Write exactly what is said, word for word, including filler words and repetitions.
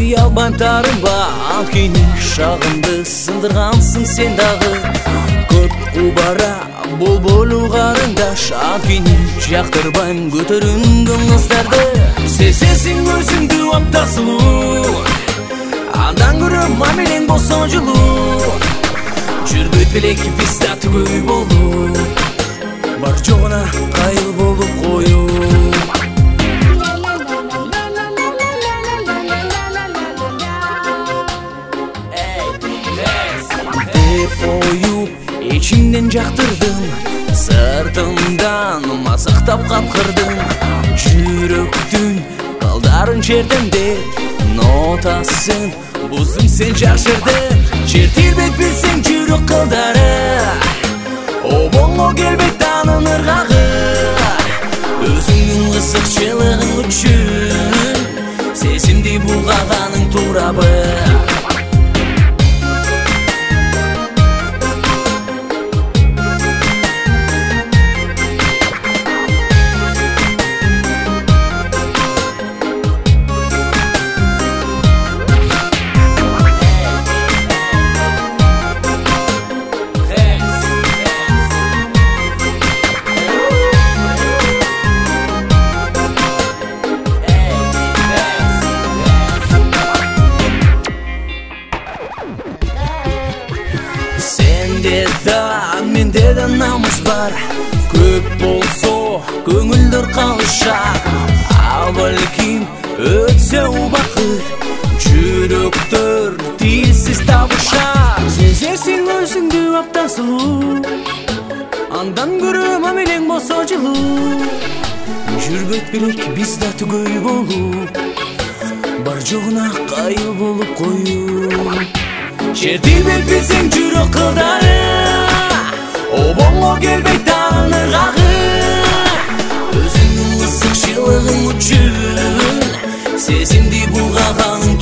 сүй албан тарынба, ал кені шағымды сындырғансың сен дағы. Көп убара бол болу қарындаш, ал кені жақтырбайм көтерінген қыздарды. Сезесің өзіңді аптасылу, андан көрі мамелең болса жылу. Жүрбөт белек бізді түгөй болу, бар жоғына қайыл болып қою. Деп ойып, ечімден жақтырдым, сыртымдан масықтап қатқырдым. Жүректің қалдарын жердімде, нотасын бұздың сен жашырдың. Жер тербет білсең жүрек қылдары, обоңо келбек танын ырғағы. Өзіңнің қызықшылығың үшін сезімдей бұлғағаның турабы. Сенде да, менде да намыс бар, көп болсо көңілдір қалышақ. Ал бәлкім өтсе убақыт, жүректер тиілсіз табышақ. Сезесің өзіңді аптан сұлу, андан көрі мамелең болса жылу. Жүрбөт белек бізді түгөй болу, бар жоғына қайыл болып қою. Жер тербет білсең жүрек қылдары, обоңо келбек танын ырғағы. Өзіңнің қызықшылығың үшін сезімдей бұлғағаның